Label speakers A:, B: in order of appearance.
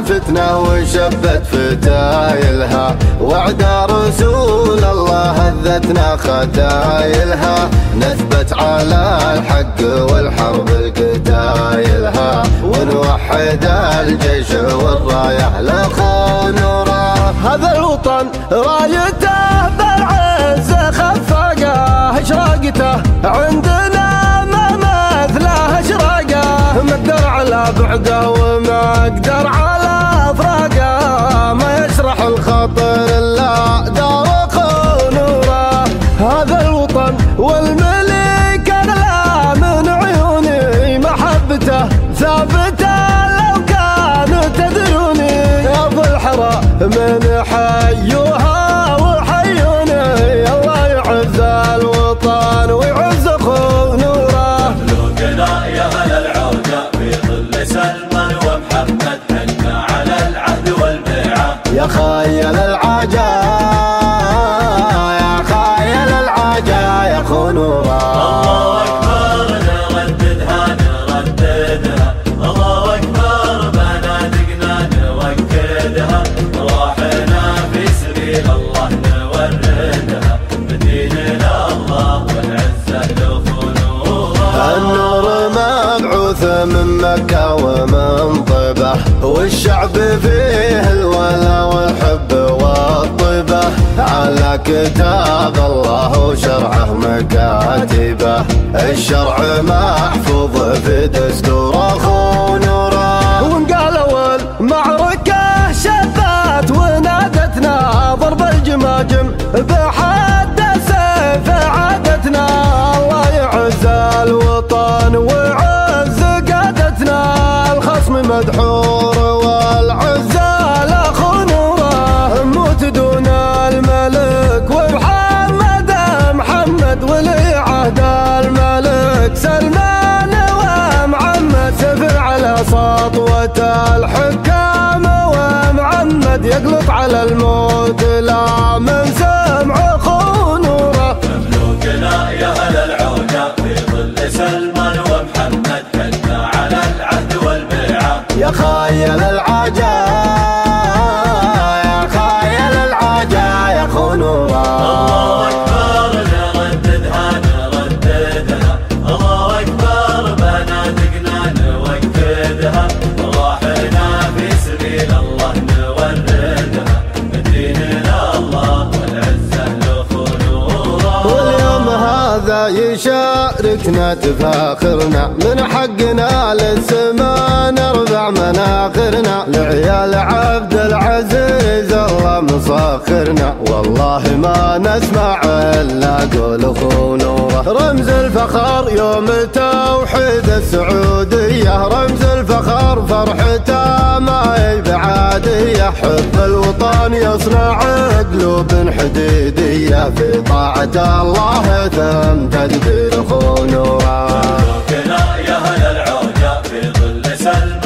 A: فتنة وشبت فتايلها، وعد رسول الله هذتنا ختايلها، نثبت على الحق والحرب القتايلها، ونوحد الجيش والراية لأخو نوره.
B: هذا الوطن رايته بالعز خفقه، اشراقته عندنا ما مثله اشراقه، مقدر على بعده وما اقدر على فراقه، ما يشرح الخاطر الا دارق نوره. هذا الوطن والملك اغلى من عيوني، محبته ثابته لو كانوا تدروني، يا ابو الحرى من حيوها وحيوني، الله يعز الوطن ويعز اخو نوره.
C: مملوكنا يا هلا العوده في ظل سلمان ومحمد، حنا على العهد والبيعه،
A: يا خايل العجا يا خايل العجا يا اخو نوره.
C: الله اكبر نرددها نرددها، الله اكبر بنادقنا نوكدها، روحنا في سبيل الله نوردها، بديننا الله والعزه لاخو نوره.
A: النور مبعوث من مكة ومن طيبة، والشعب فيه الولا والحب والطيبة، على كتاب الله وشرعه مكاتبه، الشرع محفوظ في دستور اخو نوره.
B: ونقالوا المعركة شبات ونادتنا، ضرب الجماجم بحد السيف عادتنا، الله يعز الوطن ويعز قادتنا، الخصم مدحور والعزة لاخو نوره، موت دون الملك ومحمد محمد، ولي عهد الملك سلمان ومحمد، سفر على سطوة الحكام ومحمد، يقلط على الموت لا من سمع اخو نوره.
C: مملوكنا يا هلا العوده في ظل سلمان ومحمد، حنا على العهد والبيعه،
A: يا خايل العجا يا خايل العجا يا اخو نوره.
C: الله اكبر نرددها نرددها، الله اكبر بنادقنا نوكدها، روحنا في سبيل الله نوردها، بديننا الله والعزه لاخو نوره.
A: واليوم هذا يشاركنا تفاخرنا، من حقنا للسما نرفع مناخرنا، لعيال عبد العزيز الله مسخرنا، والله ما نسمع الا قول اخو نوره. رمز الفخر يوم توحيد السعودية، رمز الفخر فرحته ما هي بعادية، حب الوطن يصنع قلوب حديدية، في طاعة الله ثم تدبير اخو نوره.
C: مملوكنا يا هلا العوده في ظل سلمان